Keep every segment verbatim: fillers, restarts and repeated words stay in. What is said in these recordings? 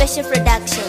Special Production.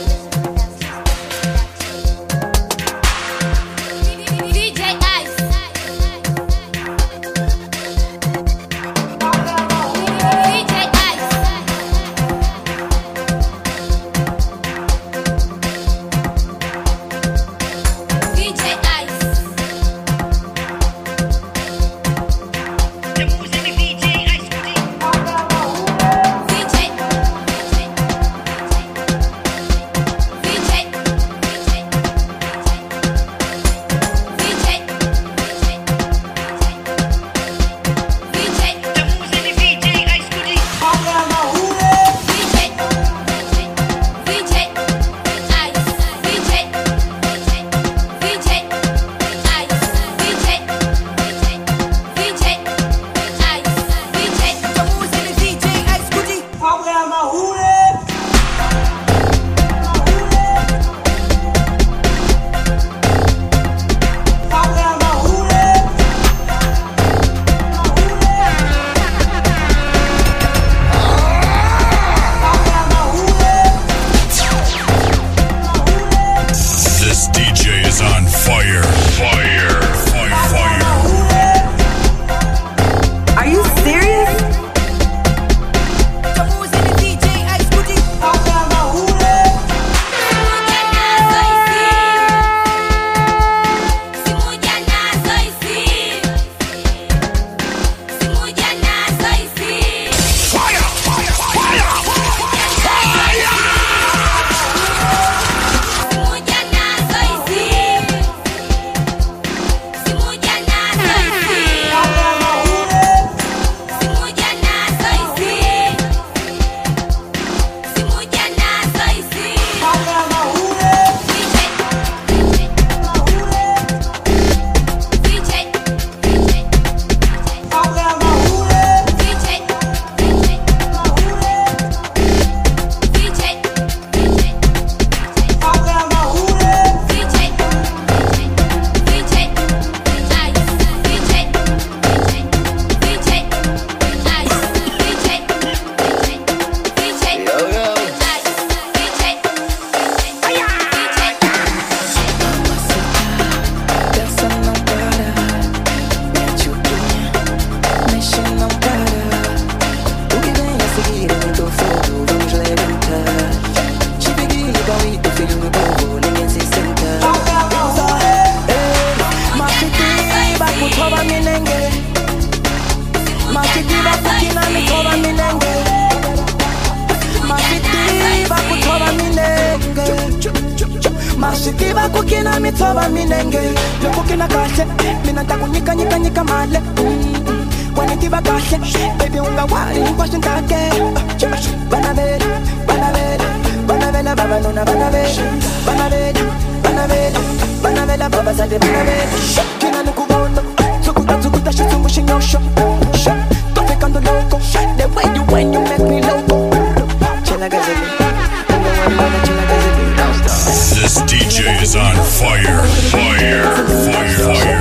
Mashikiba kukina mitoba minenge Lukukina kashe Minanta kunika nika nika male Wanikiba kashe Baby unga wali Kwashin take Banabela Banabela Banabela baba nuna banabela Banabela Banabela Banabela baba sade banabela Kina nukubono Tukuta tukuta shitungu shinyosho Tofikando loco The way you when you make me loco Chela gazeli This D J is on fire, fire, fire, fire.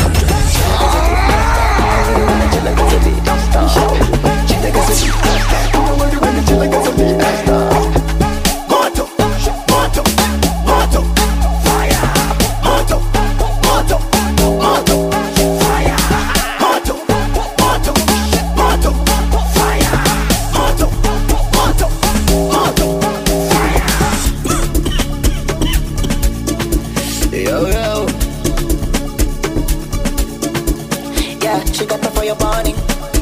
Moto, moto, moto, fire. Moto, moto, moto, fire. Moto, moto, moto, fire. Moto, moto, moto, fire. Yo, yo. Yeah, she got the fire burning.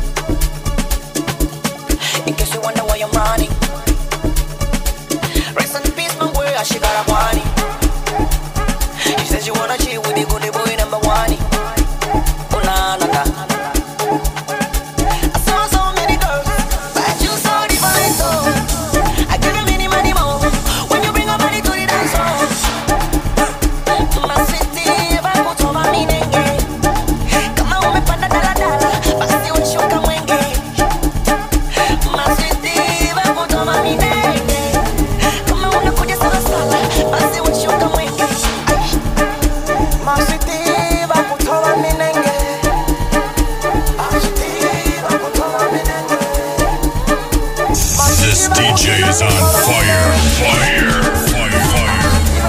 In case you wonder why I'm running. Rest in peace, my boy, she got a money. She says you wanna chill with the good boy number one. Oh, na, na, na. I saw so many girls, but you so divine, so I give you many, many more. When you bring a body to the dance floor. This D J is on fire, fire, fire, fire.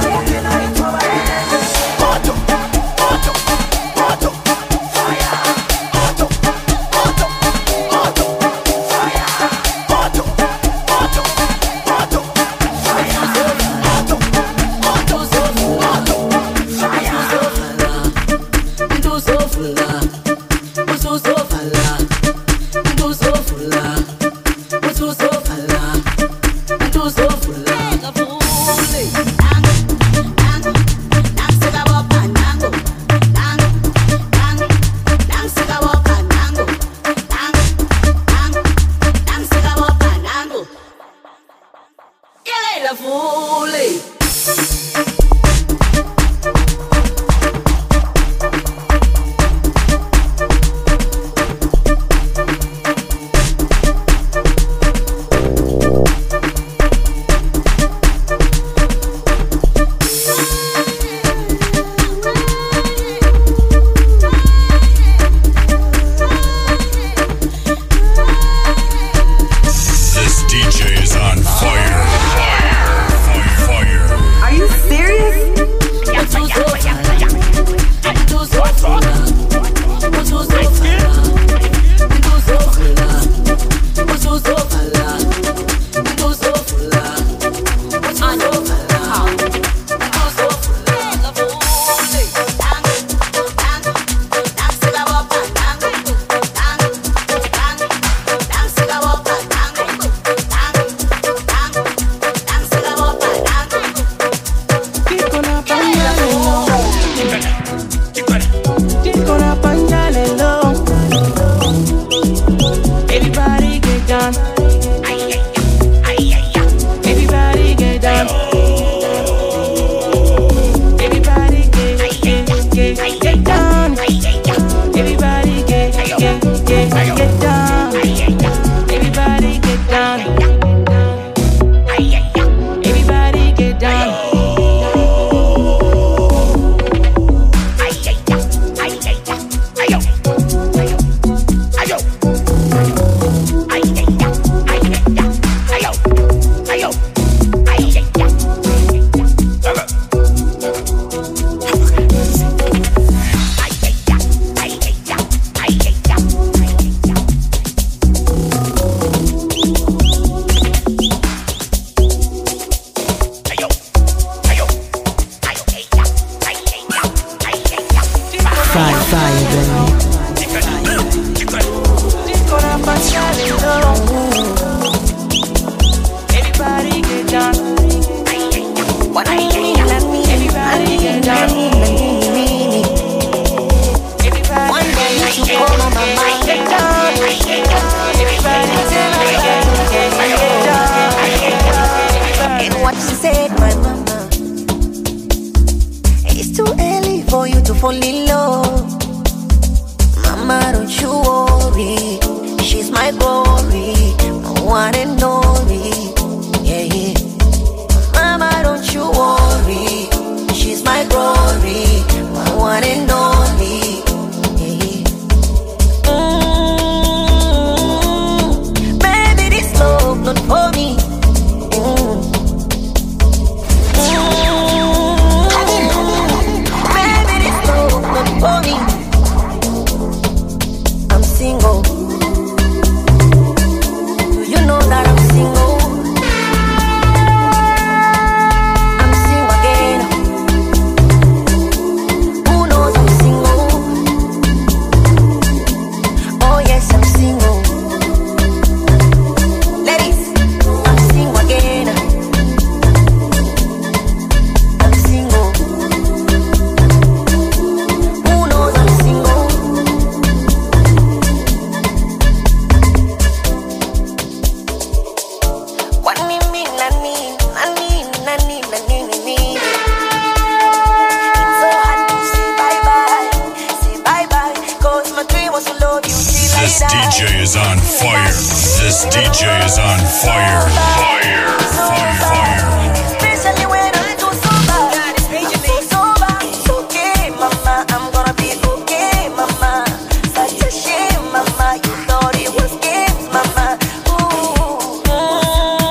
This D J is on fire. This D J is on fire. Fire. Fire. Fire. Especially when I'm too sober. I'm too sober. It's okay, mama. I'm gonna be okay, mama. Such a shame, mama. You thought it was games, mama. Ooh. Mm.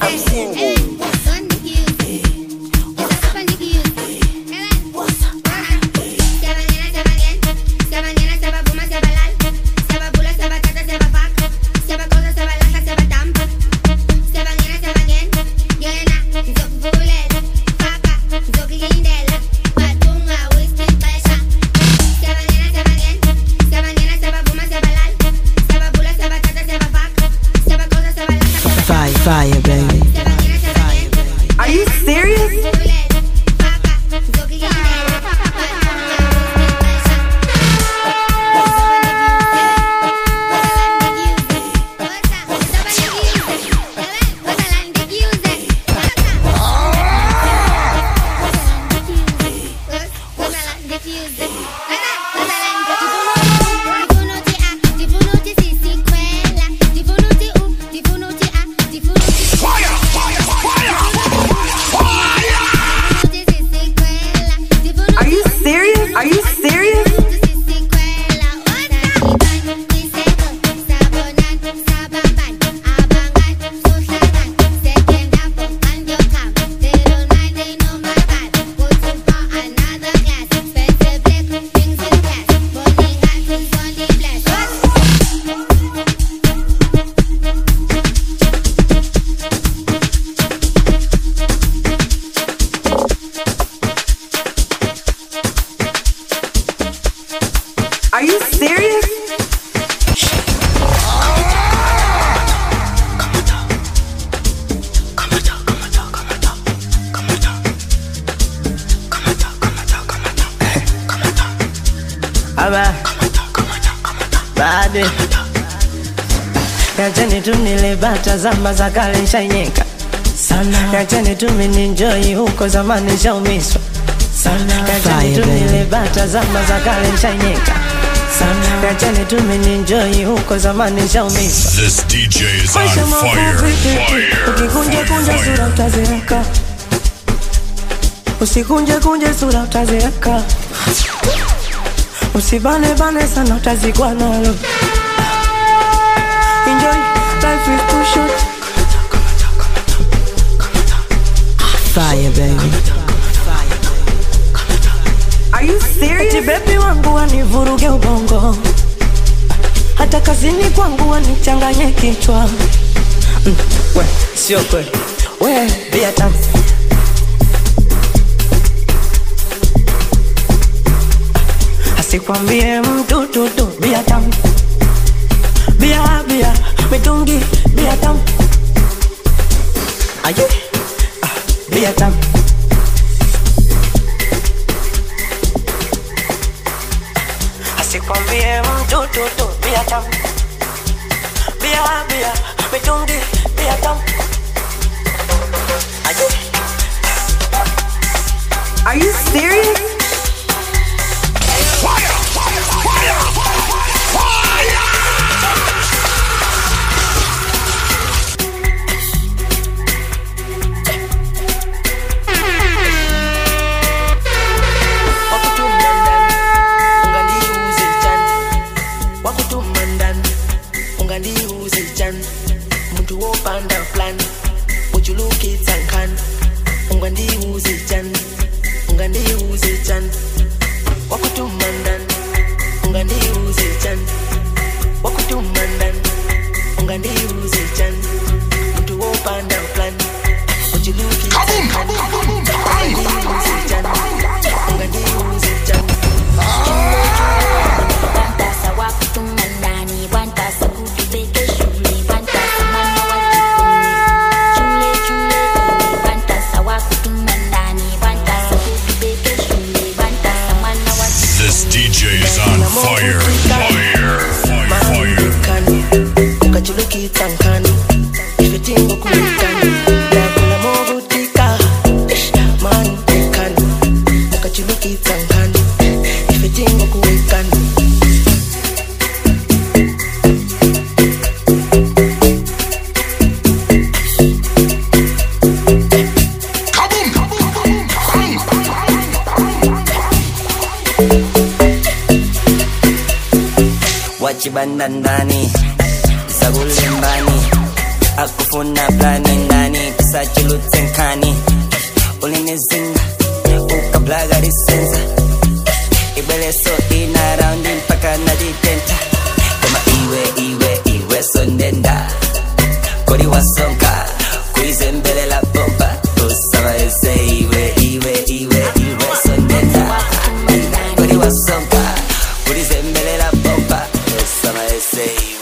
I'm single. Fire, baby. Are you serious? Are you serious? Are you serious? Aba Bade Yacheni tu nilibata zama za kale nishainyeka sana. Yacheni tu mininjoi huko zamani nishaumiswa sana. Yacheni tu nilibata zama za kale nishainyeka sana. Yacheni tu mininjoi huko zamani nishaumiswa. This D J is on fire. Fire. Ukikunja kunja sura utazeeka. Usikunje kunje sura utazeeka. Usibane bane sana utazikwa nalo. Enjoy, life is too short. Fire, baby. Are you serious? Eti baby wangu wanivuruge ubongo. Hata kazini kwangu wanichanganye kichwa. Mm, we, sio kweli. We, bia tamu. Asikwambie mtu tu tu bia tamu. Bia bia mitungi bia tamu. Aye. Ah, bia tamu. Asikwambie mtu tu tu bia tamu. Bia bia mitungi bia tamu. Aye. Are you serious? Wachibandandani Sagulimbani akufuna plani ndani kusachulutse nkani ulinizinga ukablaga lisenza ibeleso ina raundi mpaka naditenta kama iwe iwe iwe sondenda kori wasonga kuizembele la bomba usama ese iwe iwe iwe iwe sondenda kori wasonga kuizembele la bomba usama ese iwe.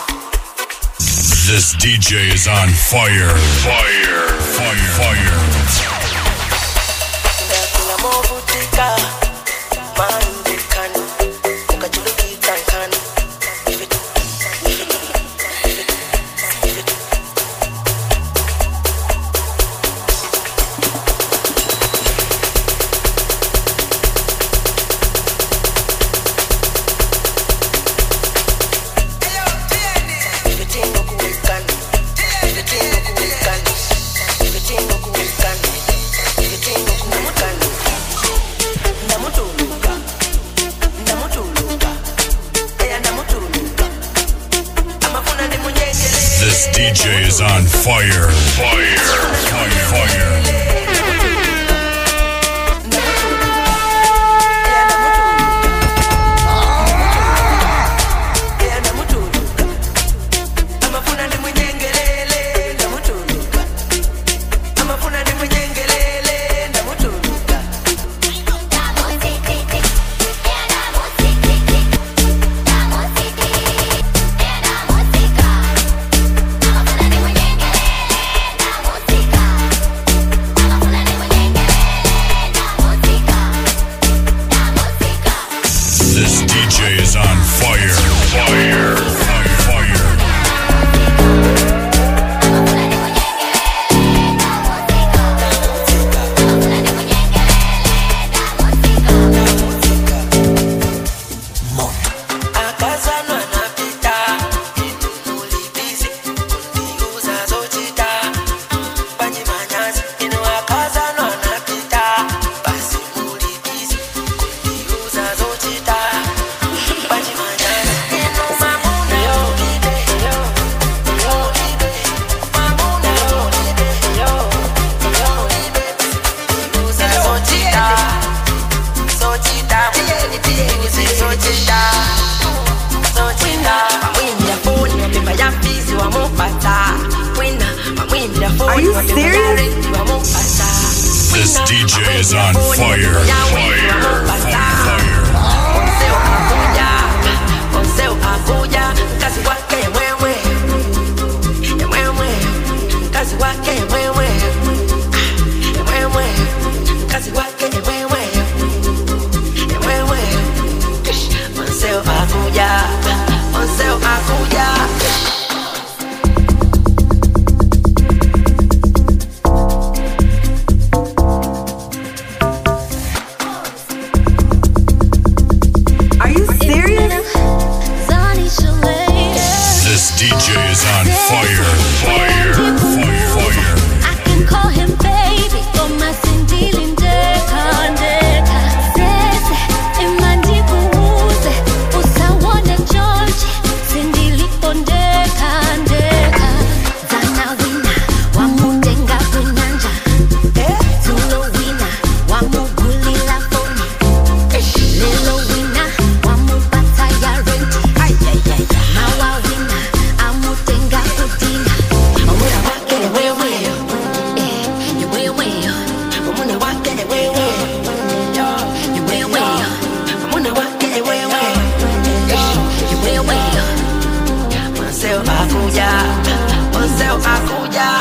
This D J is on fire, fire, fire, fire. This D J is on fire, fire, fire, fire. This D J is on fire, fire, fire, fire. Are you serious? This D J is on fire, fire, fire, This D J is on fire, fire, fire, fire. I can call him baby, koma sindili ndeka ndeka. Sese, imandi kuuze, usawone George, sindili ndeka ndeka. Zana wina, wamutenga kunanja. Zulo wina, wamugulila foni. Lelo wina, wamupata ya renti. Mawa wina, amutenga kutina. Omuna wakele wewe, eh, you wewe. Omuna wakele wewe, yo, you wewe. Omuna wakele wewe, eh, you wewe. Mwanseo akuja, mwanseo akuja.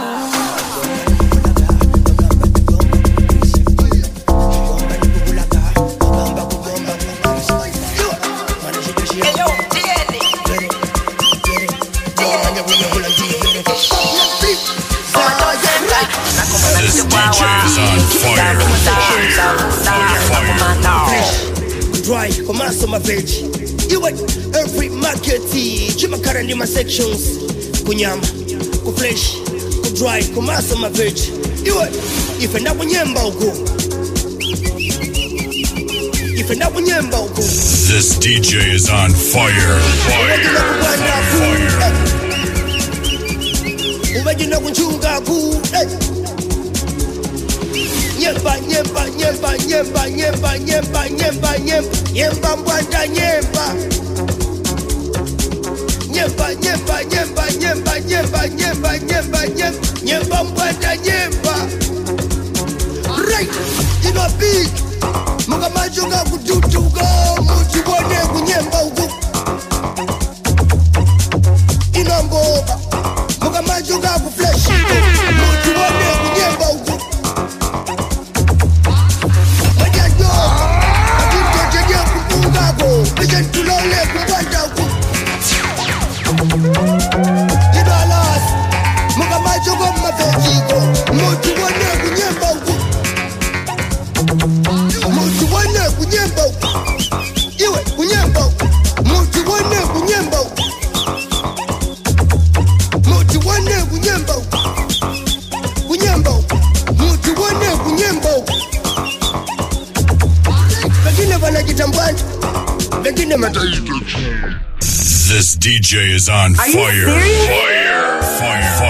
This D J is on fire, fire, fire, fire. Dry, começa uma vez. You wait, every market, chima karandi ma sections. Kunyama, ku flesh, ku dry, começa uma vez. You wait, if enda kunyemba uko. If enda kunyemba uko. This D J is on fire, fire, fire, fire. ubajina kunchunga ku hey. Nyemba nyemba nyemba nyemba nyemba nyemba nyemba nyemba nyemba mbwanda nyemba nyemba nyemba nyemba nyemba nyemba nyemba nyemba nyemba nyemba mbwanda nyemba right ino big muga majunga kututuga mutibone kunyemba uku ino mboba muga majunga kuflesh mutibone kunyemba uku majajo akitojeje kupungago ejen tulole kukwanda uku ino alas muga majunga mafejiko mutibone kunyemba uku Mutu wane kunyemba iwe kunyemba Mutu wane kunyemba Mutu wane kunyemba Kunyemba Mutu wane kunyemba Begine wana kitambani Begine mataito. This D J is on Are you fire. serious? Fire. Fire.